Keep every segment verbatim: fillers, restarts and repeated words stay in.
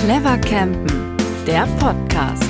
Clever Campen, der Podcast.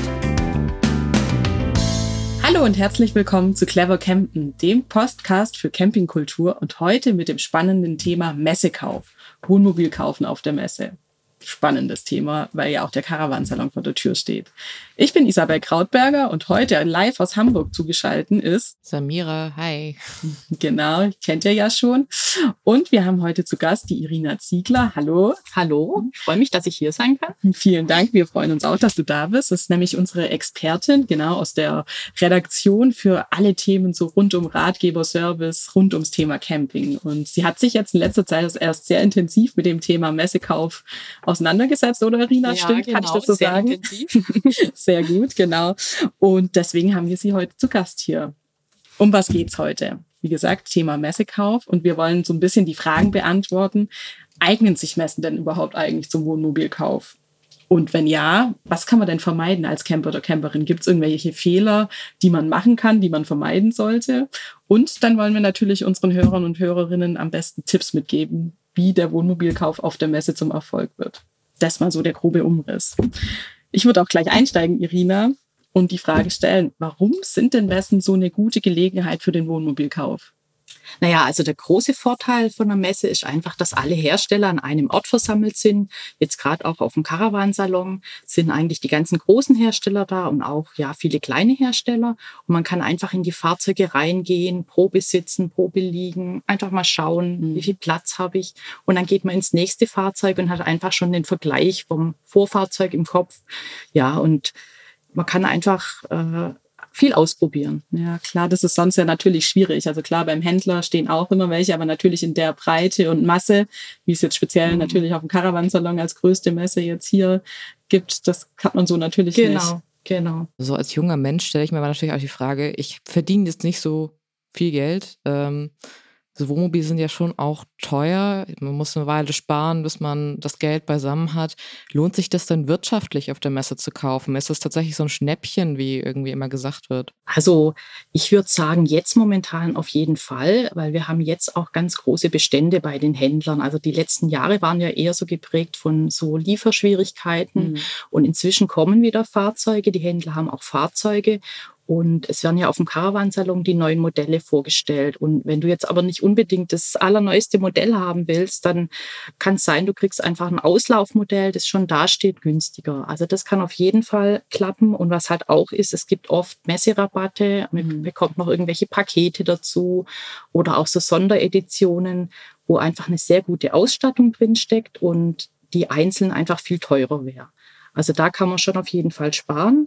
Hallo und herzlich willkommen zu Clever Campen, dem Podcast für Campingkultur und heute mit dem spannenden Thema Messekauf, Wohnmobil kaufen auf der Messe. Spannendes Thema, weil ja auch der Caravansalon vor der Tür steht. Ich bin Isabel Krautberger und heute live aus Hamburg zugeschaltet ist Samira, hi. Genau, kennt ihr ja schon. Und wir haben heute zu Gast die Irina Ziegler. Hallo. Hallo, ich freue mich, dass ich hier sein kann. Vielen Dank, wir freuen uns auch, dass du da bist. Das ist nämlich unsere Expertin, genau, aus der Redaktion für alle Themen so rund um Ratgeberservice, rund ums Thema Camping. Und sie hat sich jetzt in letzter Zeit erst sehr intensiv mit dem Thema Messekauf auseinandergesetzt, oder Irina? Ja, Stimmt, genau, kann ich das so sehr sagen? Intensiv. Sehr gut, genau. Und deswegen haben wir sie heute zu Gast hier. Um was geht's heute? Wie gesagt, Thema Messekauf. Und wir wollen so ein bisschen die Fragen beantworten. Eignen sich Messen denn überhaupt eigentlich zum Wohnmobilkauf? Und wenn ja, was kann man denn vermeiden als Camper oder Camperin? Gibt es irgendwelche Fehler, die man machen kann, die man vermeiden sollte? Und dann wollen wir natürlich unseren Hörern und Hörerinnen am besten Tipps mitgeben, wie der Wohnmobilkauf auf der Messe zum Erfolg wird. Das mal so der grobe Umriss. Ich würde auch gleich einsteigen, Irina, und die Frage stellen, warum sind denn Messen so eine gute Gelegenheit für den Wohnmobilkauf? Naja, also der große Vorteil von einer Messe ist einfach, dass alle Hersteller an einem Ort versammelt sind. Jetzt gerade auch auf dem Caravansalon sind eigentlich die ganzen großen Hersteller da und auch ja viele kleine Hersteller. Und man kann einfach in die Fahrzeuge reingehen, Probe sitzen, Probe liegen, einfach mal schauen, mhm. wie viel Platz habe ich. Und dann geht man ins nächste Fahrzeug und hat einfach schon den Vergleich vom Vorfahrzeug im Kopf. Ja, und man kann einfach äh, viel ausprobieren. Ja, klar, das ist sonst ja natürlich schwierig. Also klar, beim Händler stehen auch immer welche, aber natürlich in der Breite und Masse, wie es jetzt speziell mhm. natürlich auf dem Caravansalon als größte Messe jetzt hier gibt, das hat man so natürlich genau, nicht. Genau, genau. So als junger Mensch stelle ich mir aber natürlich auch die Frage, ich verdiene jetzt nicht so viel Geld. Ähm, so Wohnmobile sind ja schon auch teuer. Man muss eine Weile sparen, bis man das Geld beisammen hat. Lohnt sich das denn wirtschaftlich auf der Messe zu kaufen? Ist das tatsächlich so ein Schnäppchen, wie irgendwie immer gesagt wird? Also ich würde sagen, jetzt momentan auf jeden Fall, weil wir haben jetzt auch ganz große Bestände bei den Händlern. Also die letzten Jahre waren ja eher so geprägt von so Lieferschwierigkeiten. Mhm. Und inzwischen kommen wieder Fahrzeuge. Die Händler haben auch Fahrzeuge. Und es werden ja auf dem Caravansalon die neuen Modelle vorgestellt. Und wenn du jetzt aber nicht unbedingt das allerneueste Modell haben willst, dann kann es sein, du kriegst einfach ein Auslaufmodell, das schon dasteht, günstiger. Also das kann auf jeden Fall klappen. Und was halt auch ist, es gibt oft Messerabatte, man mhm. bekommt noch irgendwelche Pakete dazu oder auch so Sondereditionen, wo einfach eine sehr gute Ausstattung drinsteckt und die einzeln einfach viel teurer wäre. Also da kann man schon auf jeden Fall sparen.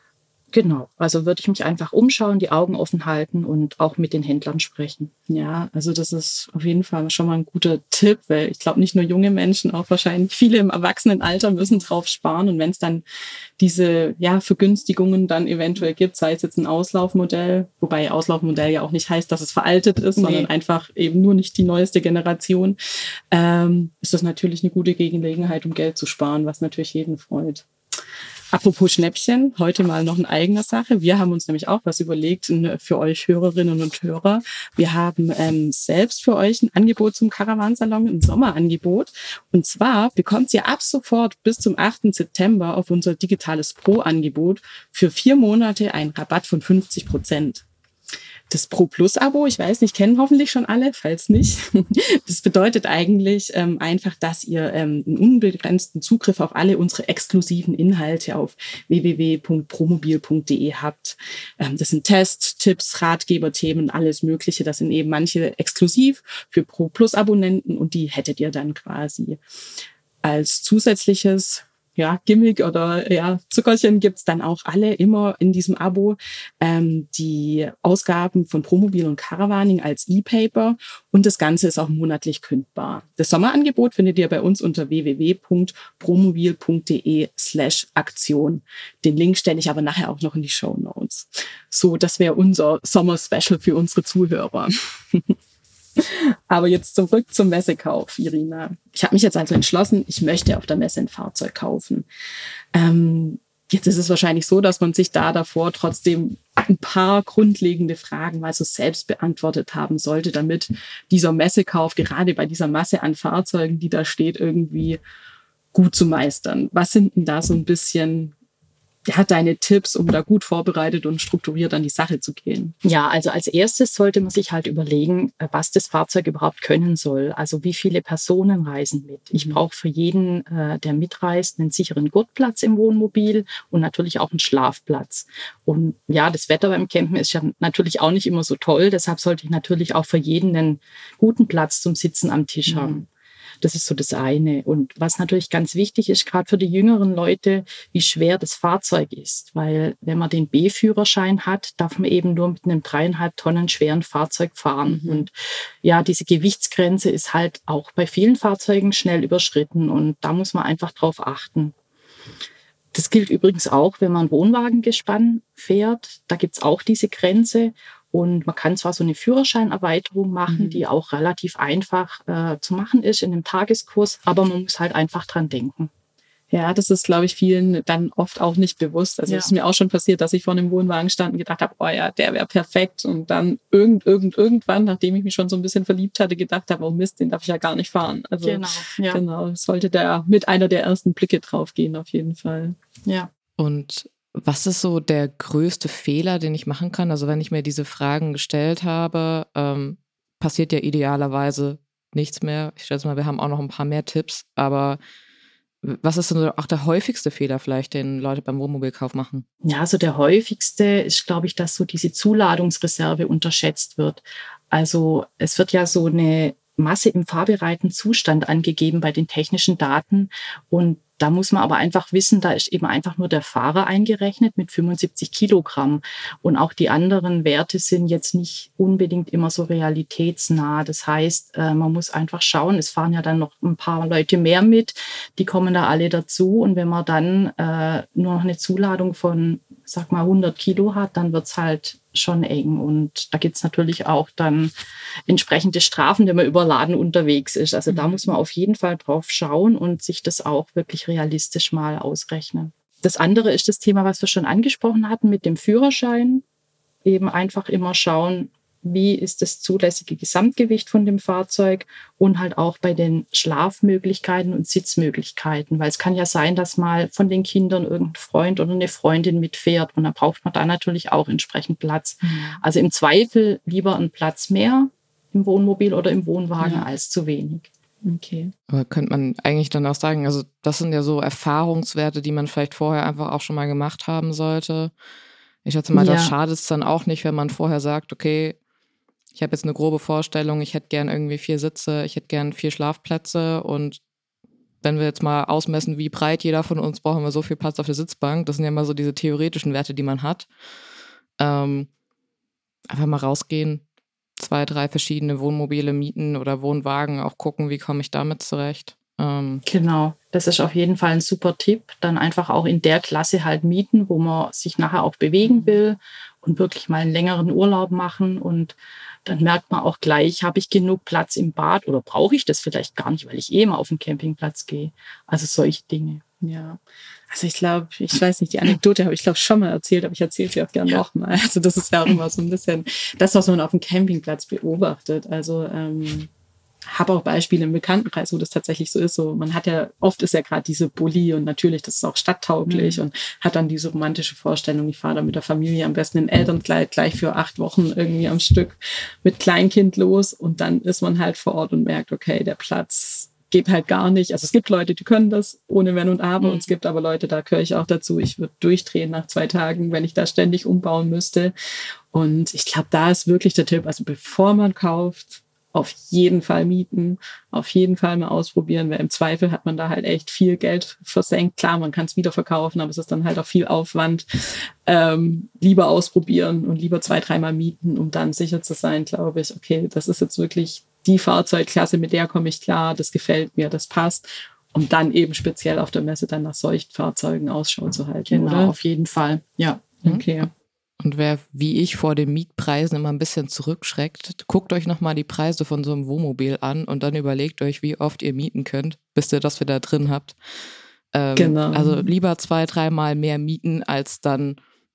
Genau, also würde ich mich einfach umschauen, die Augen offen halten und auch mit den Händlern sprechen. Ja, also das ist auf jeden Fall schon mal ein guter Tipp, weil ich glaube, nicht nur junge Menschen, auch wahrscheinlich viele im Erwachsenenalter müssen drauf sparen. Und wenn es dann diese ja Vergünstigungen dann eventuell gibt, sei es jetzt ein Auslaufmodell, wobei Auslaufmodell ja auch nicht heißt, dass es veraltet ist, nee. sondern einfach eben nur nicht die neueste Generation, ähm, ist das natürlich eine gute Gelegenheit, um Geld zu sparen, was natürlich jeden freut. Apropos Schnäppchen, heute mal noch in eigener Sache. Wir haben uns nämlich auch was überlegt für euch Hörerinnen und Hörer. Wir haben ähm, selbst für euch ein Angebot zum Caravansalon, ein Sommerangebot. Und zwar bekommt ihr ab sofort bis zum achten September auf unser digitales Pro-Angebot für vier Monate einen Rabatt von fünfzig Prozent. Das Pro-Plus-Abo, ich weiß nicht, kennen hoffentlich schon alle, falls nicht. Das bedeutet eigentlich ähm, einfach, dass ihr ähm, einen unbegrenzten Zugriff auf alle unsere exklusiven Inhalte auf w w w punkt promobil punkt d e habt. Ähm, das sind Tests, Tipps, Ratgeberthemen, alles Mögliche. Das sind eben manche exklusiv für Pro-Plus-Abonnenten und die hättet ihr dann quasi als zusätzliches ja, Gimmick oder ja, Zuckerchen gibt's dann auch alle immer in diesem Abo. Ähm, die Ausgaben von Promobil und Caravaning als E-Paper und das Ganze ist auch monatlich kündbar. Das Sommerangebot findet ihr bei uns unter w w w punkt promobil punkt d e slash Aktion. Den Link stelle ich aber nachher auch noch in die Shownotes. So, das wäre unser Sommer-Special für unsere Zuhörer. Aber jetzt zurück zum Messekauf, Irina. Ich habe mich jetzt also entschlossen, ich möchte auf der Messe ein Fahrzeug kaufen. Ähm, jetzt ist es wahrscheinlich so, dass man sich da davor trotzdem ein paar grundlegende Fragen mal so selbst beantwortet haben sollte, damit dieser Messekauf gerade bei dieser Masse an Fahrzeugen, die da steht, irgendwie gut zu meistern. Was sind denn da so ein bisschen ja, deine Tipps, um da gut vorbereitet und strukturiert an die Sache zu gehen? Ja, also als erstes sollte man sich halt überlegen, was das Fahrzeug überhaupt können soll. Also wie viele Personen reisen mit. Ich Mhm. brauche für jeden, äh, der mitreist, einen sicheren Gurtplatz im Wohnmobil und natürlich auch einen Schlafplatz. Und ja, das Wetter beim Campen ist ja natürlich auch nicht immer so toll. Deshalb sollte ich natürlich auch für jeden einen guten Platz zum Sitzen am Tisch Mhm. haben. Das ist so das eine. Und was natürlich ganz wichtig ist, gerade für die jüngeren Leute, wie schwer das Fahrzeug ist. Weil wenn man den B-Führerschein hat, darf man eben nur mit einem dreieinhalb Tonnen schweren Fahrzeug fahren. Mhm. Und ja, diese Gewichtsgrenze ist halt auch bei vielen Fahrzeugen schnell überschritten. Und da muss man einfach drauf achten. Das gilt übrigens auch, wenn man Wohnwagengespann fährt. Da gibt's auch diese Grenze. Und man kann zwar so eine Führerscheinerweiterung machen, Mhm. die auch relativ einfach äh, zu machen ist in einem Tageskurs, aber man muss halt einfach dran denken. Ja, das ist, glaube ich, vielen dann oft auch nicht bewusst. Also es Ja. ist mir auch schon passiert, dass ich vor einem Wohnwagen stand und gedacht habe, oh ja, der wäre perfekt. Und dann irgend, irgend, irgendwann, nachdem ich mich schon so ein bisschen verliebt hatte, gedacht habe, oh Mist, den darf ich ja gar nicht fahren. Also Genau, ja. genau, sollte da mit einer der ersten Blicke drauf gehen, auf jeden Fall. Ja. Und was ist so der größte Fehler, den ich machen kann? Also wenn ich mir diese Fragen gestellt habe, ähm, passiert ja idealerweise nichts mehr. Ich schätze mal, wir haben auch noch ein paar mehr Tipps, aber was ist denn so auch der häufigste Fehler vielleicht, den Leute beim Wohnmobilkauf machen? Ja, also der häufigste ist, glaube ich, dass so diese Zuladungsreserve unterschätzt wird. Also es wird ja so eine Masse im fahrbereiten Zustand angegeben bei den technischen Daten. Und da muss man aber einfach wissen, da ist eben einfach nur der Fahrer eingerechnet mit fünfundsiebzig Kilogramm. Und auch die anderen Werte sind jetzt nicht unbedingt immer so realitätsnah. Das heißt, man muss einfach schauen, es fahren ja dann noch ein paar Leute mehr mit, die kommen da alle dazu. Und wenn man dann äh, nur noch eine Zuladung von, sag mal, hundert Kilo hat, dann wird's halt schon eng. Und da gibt's natürlich auch dann entsprechende Strafen, wenn man überladen unterwegs ist. Also da muss man auf jeden Fall drauf schauen und sich das auch wirklich realistisch mal ausrechnen. Das andere ist das Thema, was wir schon angesprochen hatten mit dem Führerschein. Eben einfach immer schauen, wie ist das zulässige Gesamtgewicht von dem Fahrzeug und halt auch bei den Schlafmöglichkeiten und Sitzmöglichkeiten. Weil es kann ja sein, dass mal von den Kindern irgendein Freund oder eine Freundin mitfährt und dann braucht man da natürlich auch entsprechend Platz. Mhm. Also im Zweifel lieber einen Platz mehr im Wohnmobil oder im Wohnwagen ja. als zu wenig. Okay. Aber könnte man eigentlich dann auch sagen, also das sind ja so Erfahrungswerte, die man vielleicht vorher einfach auch schon mal gemacht haben sollte. Ich schätze mal, ja. das schadet es dann auch nicht, wenn man vorher sagt, okay, ich habe jetzt eine grobe Vorstellung, ich hätte gern irgendwie vier Sitze, ich hätte gern vier Schlafplätze und wenn wir jetzt mal ausmessen, wie breit jeder von uns, brauchen wir so viel Platz auf der Sitzbank. Das sind ja mal so diese theoretischen Werte, die man hat. Ähm, einfach mal rausgehen, zwei, drei verschiedene Wohnmobile mieten oder Wohnwagen, auch gucken, wie komme ich damit zurecht. Ähm, genau, das ist auf jeden Fall ein super Tipp. Dann einfach auch in der Klasse halt mieten, wo man sich nachher auch bewegen will und wirklich mal einen längeren Urlaub machen. Und dann merkt man auch gleich, habe ich genug Platz im Bad oder brauche ich das vielleicht gar nicht, weil ich eh mal auf den Campingplatz gehe. Also solche Dinge. Ja, also ich glaube, ich weiß nicht, die Anekdote habe ich glaube schon mal erzählt, aber ich erzähle sie auch gerne ja. nochmal. Also das ist ja auch immer so ein bisschen das, was man auf dem Campingplatz beobachtet. Also ähm, habe auch Beispiele im Bekanntenkreis, wo das tatsächlich so ist. So, man hat ja, oft ist ja gerade diese Bulli und natürlich, das ist auch stadttauglich mhm. und hat dann diese romantische Vorstellung, ich fahre da mit der Familie am besten in Elternkleid gleich für acht Wochen irgendwie am Stück mit Kleinkind los und dann ist man halt vor Ort und merkt, okay, der Platz geht halt gar nicht. Also es gibt Leute, die können das ohne Wenn und Aber mhm. und es gibt aber Leute, da gehöre ich auch dazu. Ich würde durchdrehen nach zwei Tagen, wenn ich da ständig umbauen müsste. Und ich glaube, da ist wirklich der Tipp, also bevor man kauft, auf jeden Fall mieten, auf jeden Fall mal ausprobieren, weil im Zweifel hat man da halt echt viel Geld versenkt. Klar, man kann es wieder verkaufen, aber es ist dann halt auch viel Aufwand. Ähm, lieber ausprobieren und lieber zwei, dreimal mieten, um dann sicher zu sein, glaube ich, okay, das ist jetzt wirklich die Fahrzeugklasse, mit der komme ich klar, das gefällt mir, das passt. Um dann eben speziell auf der Messe dann nach solchen Fahrzeugen Ausschau zu halten. Genau, oder? Auf jeden Fall, ja. Okay. Und wer wie ich vor den Mietpreisen immer ein bisschen zurückschreckt, guckt euch nochmal die Preise von so einem Wohnmobil an und dann überlegt euch, wie oft ihr mieten könnt, bis ihr das wieder drin habt. Ähm, genau. Also lieber zwei, dreimal mehr mieten, als dann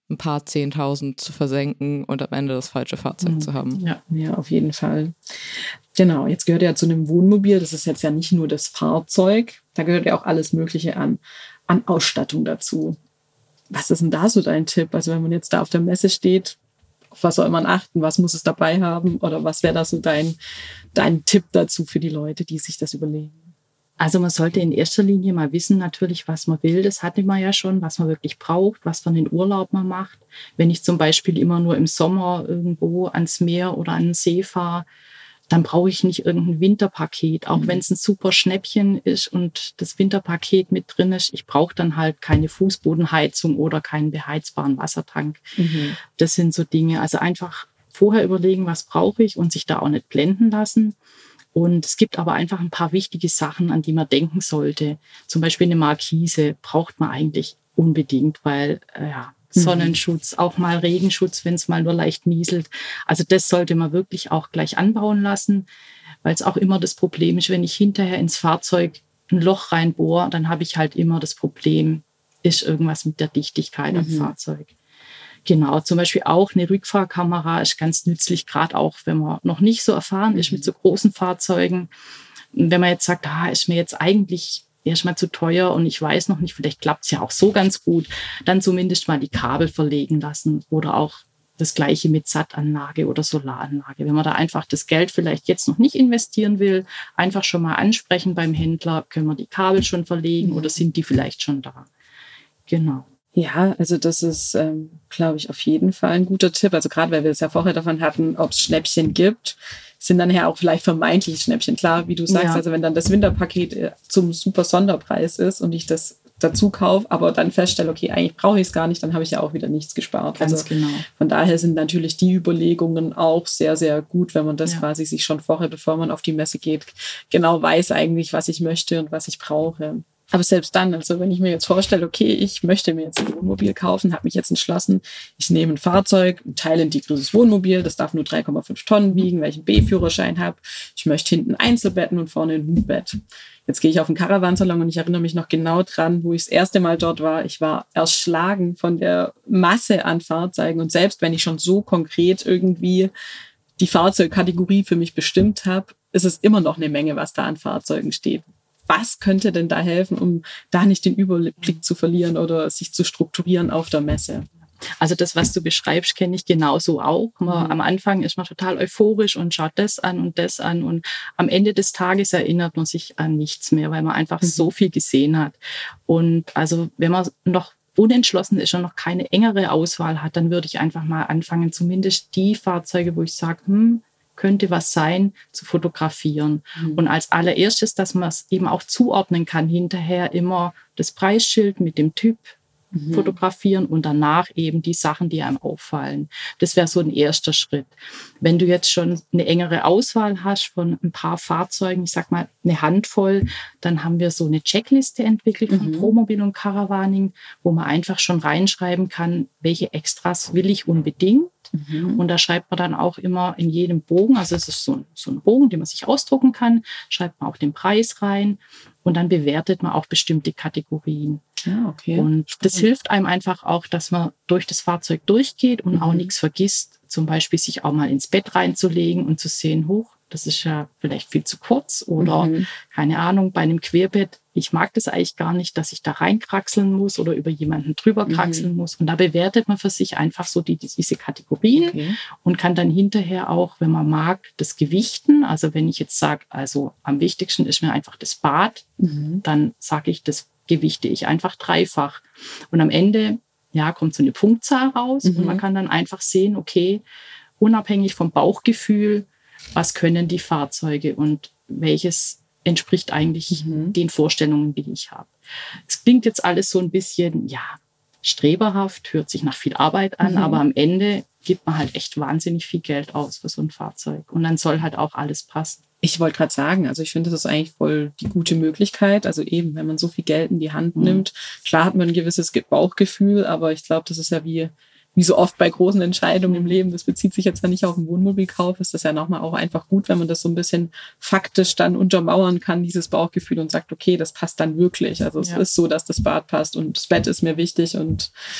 ein paar Zehntausend zu versenken und am Ende das falsche Fahrzeug Mhm. zu haben. Ja, ja, auf jeden Fall. Genau, jetzt gehört ja zu einem Wohnmobil, das ist jetzt ja nicht nur das Fahrzeug, da gehört ja auch alles Mögliche an, an Ausstattung dazu. Was ist denn da so dein Tipp? Also wenn man jetzt da auf der Messe steht, auf was soll man achten, was muss es dabei haben oder was wäre da so dein, dein Tipp dazu für die Leute, die sich das überlegen? Also man sollte in erster Linie mal wissen natürlich, was man will. Das hatte man ja schon, was man wirklich braucht, was für einen Urlaub man macht. Wenn ich zum Beispiel immer nur im Sommer irgendwo ans Meer oder an den See fahre, dann brauche ich nicht irgendein Winterpaket, auch mhm. wenn es ein super Schnäppchen ist und das Winterpaket mit drin ist. Ich brauche dann halt keine Fußbodenheizung oder keinen beheizbaren Wassertank. Mhm. Das sind so Dinge. Also einfach vorher überlegen, was brauche ich und sich da auch nicht blenden lassen. Und es gibt aber einfach ein paar wichtige Sachen, an die man denken sollte. Zum Beispiel eine Markise braucht man eigentlich unbedingt, weil äh, ja, Sonnenschutz, auch mal Regenschutz, wenn es mal nur leicht nieselt. Also das sollte man wirklich auch gleich anbauen lassen, weil es auch immer das Problem ist, wenn ich hinterher ins Fahrzeug ein Loch reinbohre, dann habe ich halt immer das Problem, ist irgendwas mit der Dichtigkeit mhm. am Fahrzeug. Genau, zum Beispiel auch eine Rückfahrkamera ist ganz nützlich, gerade auch, wenn man noch nicht so erfahren ist mit so großen Fahrzeugen. Und wenn man jetzt sagt, ah, ist mir jetzt eigentlich erstmal zu teuer und ich weiß noch nicht, vielleicht klappt es ja auch so ganz gut, dann zumindest mal die Kabel verlegen lassen oder auch das Gleiche mit Sattanlage oder Solaranlage. Wenn man da einfach das Geld vielleicht jetzt noch nicht investieren will, einfach schon mal ansprechen beim Händler, können wir die Kabel schon verlegen mhm. oder sind die vielleicht schon da? Genau. Ja, also das ist, ähm, glaube ich, auf jeden Fall ein guter Tipp. Also gerade, weil wir es ja vorher davon hatten, ob es Schnäppchen gibt, sind dann ja auch vielleicht vermeintliche Schnäppchen. Klar, wie du sagst, ja. also wenn dann das Winterpaket zum super Sonderpreis ist und ich das dazu kaufe, aber dann feststelle, okay, eigentlich brauche ich es gar nicht, dann habe ich ja auch wieder nichts gespart. Ganz also genau. Von daher sind natürlich die Überlegungen auch sehr, sehr gut, wenn man das ja. quasi sich schon vorher, bevor man auf die Messe geht, genau weiß eigentlich, was ich möchte und was ich brauche. Aber selbst dann, also wenn ich mir jetzt vorstelle, okay, ich möchte mir jetzt ein Wohnmobil kaufen, habe mich jetzt entschlossen, ich nehme ein Fahrzeug, ein teilintegriertes Wohnmobil, das darf nur drei Komma fünf Tonnen wiegen, weil ich einen B-Führerschein habe. Ich möchte hinten Einzelbetten und vorne ein Wohnbett. Jetzt gehe ich auf einen Caravansalon und ich erinnere mich noch genau dran, wo ich das erste Mal dort war. Ich war erschlagen von der Masse an Fahrzeugen und selbst wenn ich schon so konkret irgendwie die Fahrzeugkategorie für mich bestimmt habe, ist es immer noch eine Menge, was da an Fahrzeugen steht. Was könnte denn da helfen, um da nicht den Überblick zu verlieren oder sich zu strukturieren auf der Messe? Also das, was du beschreibst, kenne ich genauso auch. Man, mhm. Am Anfang ist man total euphorisch und schaut das an und das an und am Ende des Tages erinnert man sich an nichts mehr, weil man einfach mhm. so viel gesehen hat. Und also wenn man noch unentschlossen ist und noch keine engere Auswahl hat, dann würde ich einfach mal anfangen, zumindest die Fahrzeuge, wo ich sage, hm, könnte was sein, zu fotografieren. Mhm. Und als allererstes, dass man es eben auch zuordnen kann, hinterher immer das Preisschild mit dem Typ mhm. fotografieren und danach eben die Sachen, die einem auffallen. Das wäre so ein erster Schritt. Wenn du jetzt schon eine engere Auswahl hast von ein paar Fahrzeugen, ich sag mal eine Handvoll, dann haben wir so eine Checkliste entwickelt von mhm. Promobil und Caravaning, wo man einfach schon reinschreiben kann, welche Extras will ich unbedingt. Mhm. Und da schreibt man dann auch immer in jedem Bogen, also es ist so ein, so ein Bogen, den man sich ausdrucken kann, schreibt man auch den Preis rein und dann bewertet man auch bestimmte Kategorien. Ja, okay. Und das hilft einem einfach auch, dass man durch das Fahrzeug durchgeht und mhm. auch nichts vergisst, zum Beispiel sich auch mal ins Bett reinzulegen und zu sehen, hoch, das ist ja vielleicht viel zu kurz oder mhm. keine Ahnung, bei einem Querbett, ich mag das eigentlich gar nicht, dass ich da reinkraxeln muss oder über jemanden drüber kraxeln mhm. muss. Und da bewertet man für sich einfach so die, diese Kategorien okay. und kann dann hinterher auch, wenn man mag, das gewichten. Also wenn ich jetzt sage, also am wichtigsten ist mir einfach das Bad, mhm. dann sage ich, das gewichte ich einfach dreifach. Und am Ende ja, kommt so eine Punktzahl raus mhm. und man kann dann einfach sehen, okay, unabhängig vom Bauchgefühl, was können die Fahrzeuge und welches entspricht eigentlich mhm. den Vorstellungen, die ich habe. Es klingt jetzt alles so ein bisschen, ja, streberhaft, hört sich nach viel Arbeit an, mhm. aber am Ende gibt man halt echt wahnsinnig viel Geld aus für so ein Fahrzeug. Und dann soll halt auch alles passen. Ich wollte gerade sagen, also ich finde, das ist eigentlich voll die gute Möglichkeit. Also eben, wenn man so viel Geld in die Hand mhm. nimmt, klar hat man ein gewisses Bauchgefühl, aber ich glaube, das ist ja wie, wie so oft bei großen Entscheidungen im Leben, das bezieht sich jetzt ja nicht auf einen Wohnmobilkauf, ist das ja nochmal auch einfach gut, wenn man das so ein bisschen faktisch dann untermauern kann, dieses Bauchgefühl und sagt, okay, das passt dann wirklich. Also es ja. ist so, dass das Bad passt und das Bett ist mir wichtig und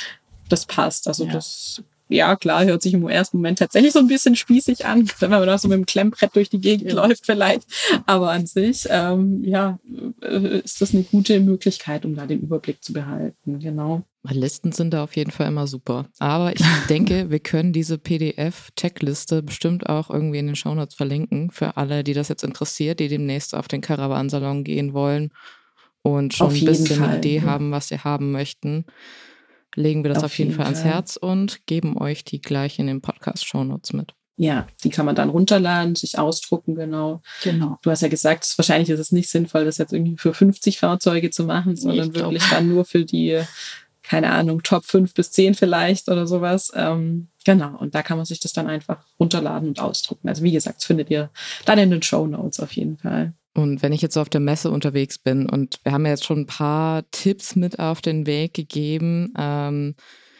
das passt. Also ja. das, ja klar, hört sich im ersten Moment tatsächlich so ein bisschen spießig an, wenn man da so mit dem Klemmbrett durch die Gegend ja. läuft vielleicht. Aber an sich, ähm, ja, ist das eine gute Möglichkeit, um da den Überblick zu behalten. Genau. Listen sind da auf jeden Fall immer super. Aber ich denke, wir können diese P D F-Checkliste bestimmt auch irgendwie in den Shownotes verlinken für alle, die das jetzt interessiert, die demnächst auf den Caravansalon gehen wollen und schon ein bisschen eine Idee ja. haben, was sie haben möchten. Legen wir das auf, auf jeden, jeden Fall ans Fall. Herz und geben euch die gleich in den Podcast-Shownotes mit. Ja, die kann man dann runterladen, sich ausdrucken, genau. Genau. Du hast ja gesagt, wahrscheinlich ist es nicht sinnvoll, das jetzt irgendwie für fünfzig Fahrzeuge zu machen, sondern nee, wirklich dann nur für die, keine Ahnung, Top fünf bis zehn vielleicht oder sowas. Ähm, genau, und da kann man sich das dann einfach runterladen und ausdrucken. Also wie gesagt, das findet ihr dann in den Shownotes auf jeden Fall. Und wenn ich jetzt so auf der Messe unterwegs bin und wir haben ja jetzt schon ein paar Tipps mit auf den Weg gegeben, ähm,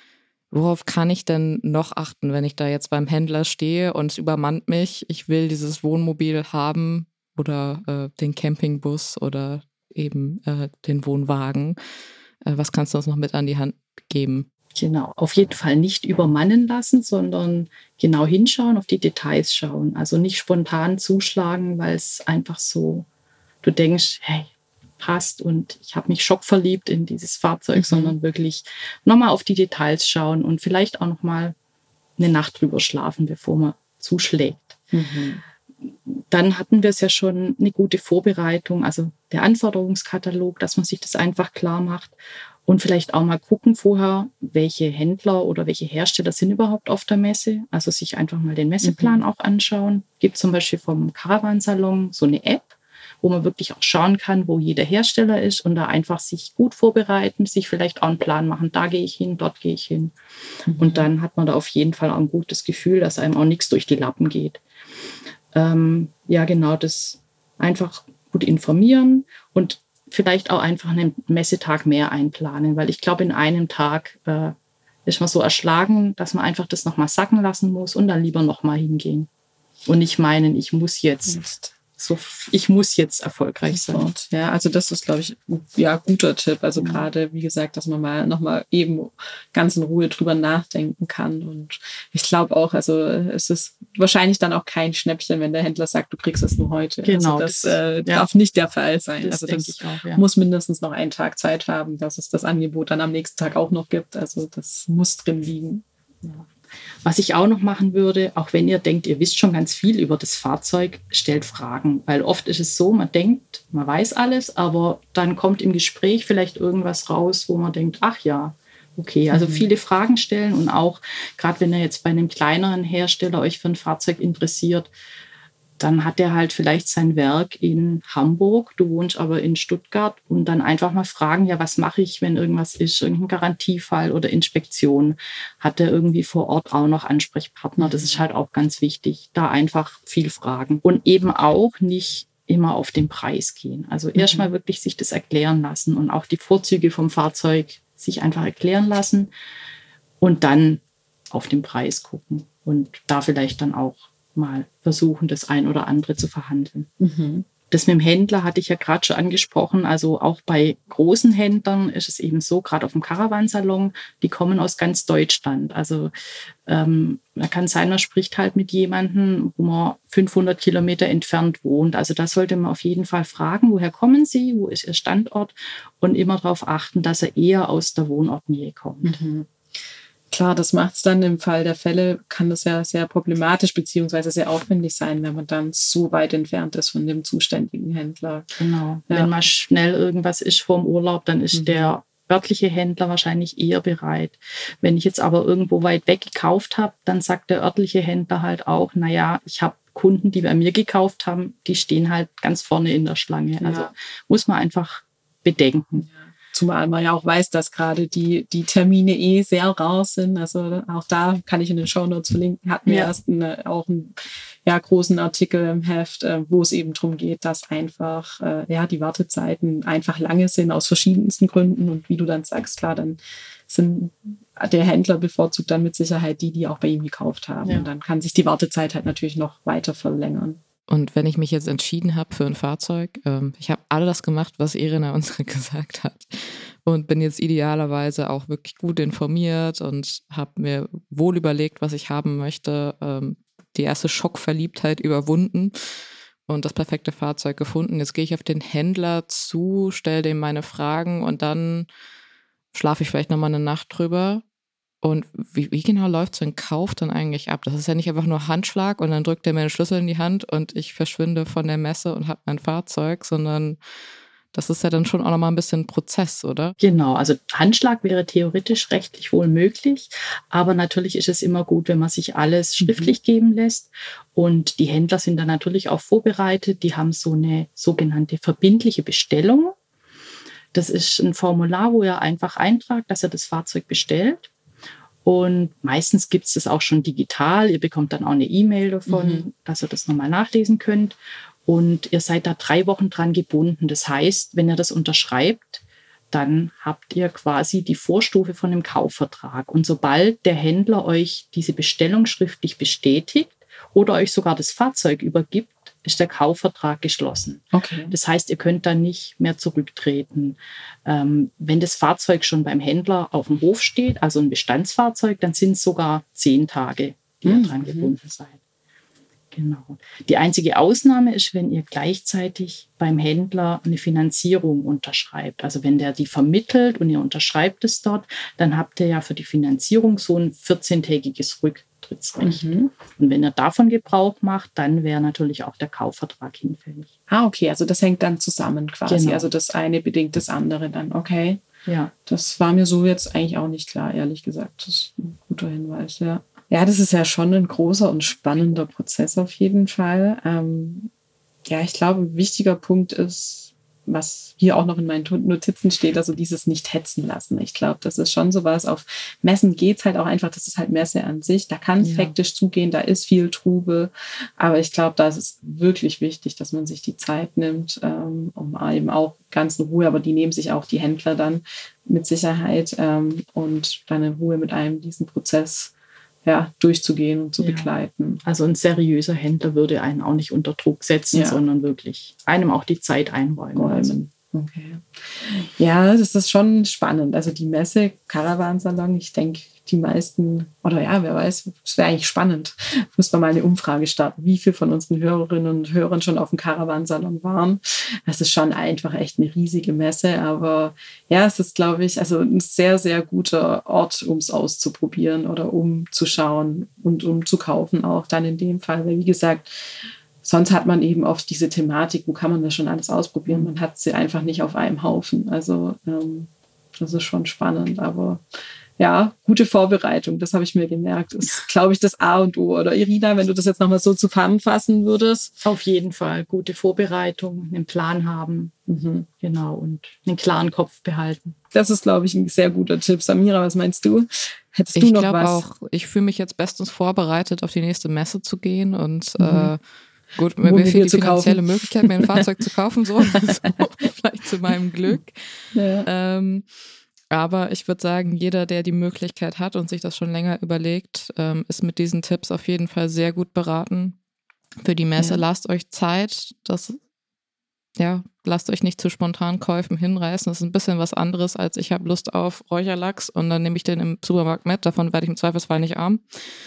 worauf kann ich denn noch achten, wenn ich da jetzt beim Händler stehe und es übermannt mich, ich will dieses Wohnmobil haben oder äh, den Campingbus oder eben äh, den Wohnwagen. Äh, was kannst du uns noch mit an die Hand geben? Genau, auf jeden Fall nicht übermannen lassen, sondern genau hinschauen, auf die Details schauen. Also nicht spontan zuschlagen, weil es einfach so, du denkst, hey, passt und ich habe mich schockverliebt in dieses Fahrzeug, mhm. sondern wirklich nochmal auf die Details schauen und vielleicht auch nochmal eine Nacht drüber schlafen, bevor man zuschlägt. Mhm. Dann hatten wir es ja schon eine gute Vorbereitung, also der Anforderungskatalog, dass man sich das einfach klar macht. Und vielleicht auch mal gucken vorher, welche Händler oder welche Hersteller sind überhaupt auf der Messe. Also sich einfach mal den Messeplan mhm. auch anschauen. Gibt zum Beispiel vom Caravansalon so eine App, wo man wirklich auch schauen kann, wo jeder Hersteller ist und da einfach sich gut vorbereiten, sich vielleicht auch einen Plan machen. Da gehe ich hin, dort gehe ich hin. Mhm. Und dann hat man da auf jeden Fall auch ein gutes Gefühl, dass einem auch nichts durch die Lappen geht. Ähm, ja, genau, das einfach gut informieren und vielleicht auch einfach einen Messetag mehr einplanen, weil ich glaube, in einem Tag äh, ist man so erschlagen, dass man einfach das nochmal sacken lassen muss und dann lieber nochmal hingehen. Und nicht meinen, ich muss jetzt, so, ich muss jetzt erfolgreich sein. Ja, also das ist, glaube ich, ja, guter Tipp. Also ja. gerade, wie gesagt, dass man mal nochmal eben ganz in Ruhe drüber nachdenken kann. Und ich glaube auch, also es ist wahrscheinlich dann auch kein Schnäppchen, wenn der Händler sagt, du kriegst es nur heute. Genau. Also das, das äh, ja. darf nicht der Fall sein. Das also das ich auch, ja. muss mindestens noch einen Tag Zeit haben, dass es das Angebot dann am nächsten Tag auch noch gibt. Also das muss drin liegen. Ja. Was ich auch noch machen würde, auch wenn ihr denkt, ihr wisst schon ganz viel über das Fahrzeug, stellt Fragen. Weil oft ist es so, man denkt, man weiß alles, aber dann kommt im Gespräch vielleicht irgendwas raus, wo man denkt, ach ja, okay. Also mhm. viele Fragen stellen und auch, gerade wenn ihr jetzt bei einem kleineren Hersteller euch für ein Fahrzeug interessiert, dann hat er halt vielleicht sein Werk in Hamburg, du wohnst aber in Stuttgart und dann einfach mal fragen, ja, was mache ich, wenn irgendwas ist, irgendein Garantiefall oder Inspektion, hat er irgendwie vor Ort auch noch Ansprechpartner, das ist halt auch ganz wichtig, da einfach viel fragen und eben auch nicht immer auf den Preis gehen, also mhm. erstmal wirklich sich das erklären lassen und auch die Vorzüge vom Fahrzeug sich einfach erklären lassen und dann auf den Preis gucken und da vielleicht dann auch mal versuchen, das ein oder andere zu verhandeln. Mhm. Das mit dem Händler hatte ich ja gerade schon angesprochen. Also auch bei großen Händlern ist es eben so, gerade auf dem Caravansalon, die kommen aus ganz Deutschland. Also ähm, da kann sein, man spricht halt mit jemandem, wo man fünfhundert Kilometer entfernt wohnt. Also da sollte man auf jeden Fall fragen, woher kommen Sie, wo ist Ihr Standort und immer darauf achten, dass er eher aus der Wohnortnähe kommt. Mhm. Klar, das macht es dann im Fall der Fälle, kann das ja sehr problematisch beziehungsweise sehr aufwendig sein, wenn man dann so weit entfernt ist von dem zuständigen Händler. Genau. Ja. Wenn mal schnell irgendwas ist vorm Urlaub, dann ist mhm. der örtliche Händler wahrscheinlich eher bereit. Wenn ich jetzt aber irgendwo weit weg gekauft habe, dann sagt der örtliche Händler halt auch, naja, ich habe Kunden, die bei mir gekauft haben, die stehen halt ganz vorne in der Schlange. Ja. Also muss man einfach bedenken. Ja. Zumal man ja auch weiß, dass gerade die, die Termine eh sehr rar sind. Also auch da kann ich in den Shownotes verlinken. Hatten wir ja. erst eine, auch einen ja, großen Artikel im Heft, äh, wo es eben darum geht, dass einfach äh, ja die Wartezeiten einfach lange sind aus verschiedensten Gründen. Und wie du dann sagst, klar, dann sind der Händler bevorzugt dann mit Sicherheit die, die auch bei ihm gekauft haben. Ja. Und dann kann sich die Wartezeit halt natürlich noch weiter verlängern. Und wenn ich mich jetzt entschieden habe für ein Fahrzeug, ähm, ich habe all das gemacht, was Irina uns gesagt hat. und bin jetzt idealerweise auch wirklich gut informiert und habe mir wohl überlegt, was ich haben möchte. Ähm, die erste Schockverliebtheit überwunden und das perfekte Fahrzeug gefunden. Jetzt gehe ich auf den Händler zu, stelle dem meine Fragen und dann schlafe ich vielleicht nochmal eine Nacht drüber. Und wie, wie genau läuft so ein Kauf dann eigentlich ab? Das ist ja nicht einfach nur Handschlag und dann drückt er mir den Schlüssel in die Hand und ich verschwinde von der Messe und habe mein Fahrzeug, sondern das ist ja dann schon auch nochmal ein bisschen Prozess, oder? Genau, also Handschlag wäre theoretisch rechtlich wohl möglich, aber natürlich ist es immer gut, wenn man sich alles schriftlich mhm. geben lässt. Und die Händler sind dann natürlich auch vorbereitet. Die haben so eine sogenannte verbindliche Bestellung. Das ist ein Formular, wo ihr einfach eintragt, dass ihr das Fahrzeug bestellt. Und meistens gibt es das auch schon digital. Ihr bekommt dann auch eine E-Mail davon, mhm. dass ihr das nochmal nachlesen könnt. Und ihr seid da drei Wochen dran gebunden. Das heißt, wenn ihr das unterschreibt, dann habt ihr quasi die Vorstufe von dem Kaufvertrag. Und sobald der Händler euch diese Bestellung schriftlich bestätigt oder euch sogar das Fahrzeug übergibt, ist der Kaufvertrag geschlossen. Okay. Das heißt, ihr könnt dann nicht mehr zurücktreten. Ähm, wenn das Fahrzeug schon beim Händler auf dem Hof steht, also ein Bestandsfahrzeug, dann sind es sogar zehn Tage, die ihr mhm. dran gebunden seid. Genau. Die einzige Ausnahme ist, wenn ihr gleichzeitig beim Händler eine Finanzierung unterschreibt. Also wenn der die vermittelt und ihr unterschreibt es dort, dann habt ihr ja für die Finanzierung so ein vierzehntägiges Rücktrittsrecht. Mhm. Und wenn ihr davon Gebrauch macht, dann wäre natürlich auch der Kaufvertrag hinfällig. Ah, okay, also das hängt dann zusammen quasi. Genau. Also das eine bedingt das andere dann, okay. Ja. Das war mir so jetzt eigentlich auch nicht klar, ehrlich gesagt. Das ist ein guter Hinweis, ja. Ja, das ist ja schon ein großer und spannender Prozess auf jeden Fall. Ähm, ja, ich glaube, ein wichtiger Punkt ist, was hier auch noch in meinen Notizen steht, also dieses nicht hetzen lassen. Ich glaube, das ist schon sowas. Auf Messen geht's halt auch einfach, das ist halt Messe an sich. Da kann es ja. hektisch zugehen, da ist viel Trubel. Aber ich glaube, da ist es wirklich wichtig, dass man sich die Zeit nimmt, ähm, um eben auch ganz in Ruhe, aber die nehmen sich auch die Händler dann mit Sicherheit ähm, und dann in Ruhe mit einem diesen Prozess ja, durchzugehen und zu ja. begleiten. Also ein seriöser Händler würde einen auch nicht unter Druck setzen, ja. sondern wirklich einem auch die Zeit einräumen. Also. Okay. Ja, das ist schon spannend. Also die Messe, Caravansalon, ich denke, die meisten, oder ja, wer weiß, es wäre eigentlich spannend. Müssen wir mal eine Umfrage starten, wie viele von unseren Hörerinnen und Hörern schon auf dem Caravansalon waren. Das ist schon einfach echt eine riesige Messe, aber ja, es ist, glaube ich, also ein sehr, sehr guter Ort, um es auszuprobieren oder um zu schauen und um zu kaufen auch dann in dem Fall. Weil wie gesagt, sonst hat man eben oft diese Thematik, wo kann man das schon alles ausprobieren? Man hat sie einfach nicht auf einem Haufen. Also ähm, das ist schon spannend, aber ja, gute Vorbereitung, das habe ich mir gemerkt. Das ist, glaube ich, das A und O. Oder Irina, wenn du das jetzt nochmal so zusammenfassen würdest? Auf jeden Fall. Gute Vorbereitung, einen Plan haben. Mhm. Genau. Und einen klaren Kopf behalten. Das ist, glaube ich, ein sehr guter Tipp. Samira, was meinst du? Hättest du ich noch was? Ich glaube auch, ich fühle mich jetzt bestens vorbereitet, auf die nächste Messe zu gehen und mhm. äh, gut, mir fehlt die finanzielle kaufen. Möglichkeit, mir ein Fahrzeug zu kaufen, so, so vielleicht zu meinem Glück. Ja. Ähm, aber ich würde sagen, jeder, der die Möglichkeit hat und sich das schon länger überlegt, ähm, ist mit diesen Tipps auf jeden Fall sehr gut beraten. Für die Messe ja. lasst euch Zeit, das, ja, lasst euch nicht zu spontanen Käufen hinreißen. Das ist ein bisschen was anderes, als ich habe Lust auf Räucherlachs und dann nehme ich den im Supermarkt mit. Davon werde ich im Zweifelsfall nicht arm.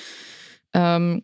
Ähm,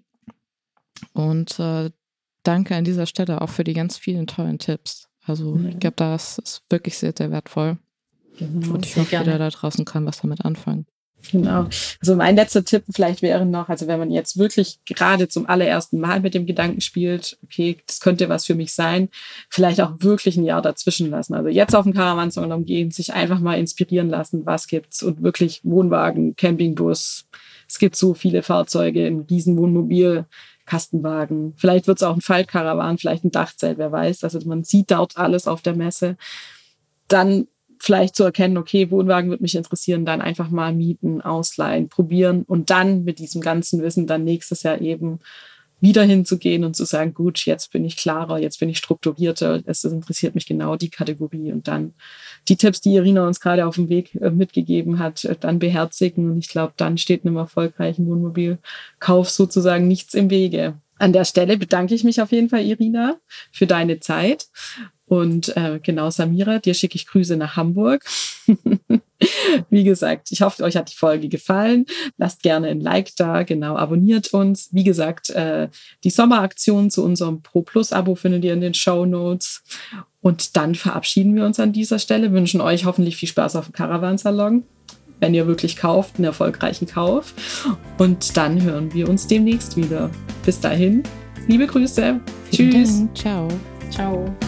und äh, danke an dieser Stelle auch für die ganz vielen tollen Tipps. Also ja. ich glaube, das ist wirklich sehr, sehr wertvoll. Genau, und ich hoffe, jeder da draußen kann was damit anfangen. Genau. Also mein letzter Tipp vielleicht wäre noch, also wenn man jetzt wirklich gerade zum allerersten Mal mit dem Gedanken spielt, okay, das könnte was für mich sein, vielleicht auch wirklich ein Jahr dazwischen lassen. Also jetzt auf den Caravansalon gehen, sich einfach mal inspirieren lassen, was gibt's und wirklich Wohnwagen, Campingbus. Es gibt so viele Fahrzeuge, ein Riesenwohnmobil, Kastenwagen. Vielleicht wird es auch ein Faltkarawan, vielleicht ein Dachzelt, wer weiß. Also man sieht dort alles auf der Messe. Dann vielleicht zu erkennen, okay, Wohnwagen wird mich interessieren, dann einfach mal mieten, ausleihen, probieren und dann mit diesem ganzen Wissen dann nächstes Jahr eben wieder hinzugehen und zu sagen, gut, jetzt bin ich klarer, jetzt bin ich strukturierter, es interessiert mich genau die Kategorie und dann die Tipps, die Irina uns gerade auf dem Weg mitgegeben hat, dann beherzigen und ich glaube, dann steht einem erfolgreichen Wohnmobilkauf sozusagen nichts im Wege. An der Stelle bedanke ich mich auf jeden Fall, Irina, für deine Zeit. Und äh, genau, Samira, dir schicke ich Grüße nach Hamburg. Wie gesagt, ich hoffe, euch hat die Folge gefallen. Lasst gerne ein Like da, genau, abonniert uns. Wie gesagt, äh, die Sommeraktion zu unserem Pro Plus Abo findet ihr in den Shownotes. Und dann verabschieden wir uns an dieser Stelle, wünschen euch hoffentlich viel Spaß auf dem Caravansalon, wenn ihr wirklich kauft, einen erfolgreichen Kauf. Und dann hören wir uns demnächst wieder. Bis dahin, liebe Grüße. Tschüss. Ciao. Ciao.